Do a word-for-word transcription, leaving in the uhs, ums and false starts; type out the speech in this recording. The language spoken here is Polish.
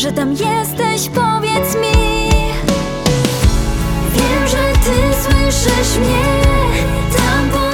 że tam jesteś, powiedz mi. Wiem, że ty słyszysz mnie tam po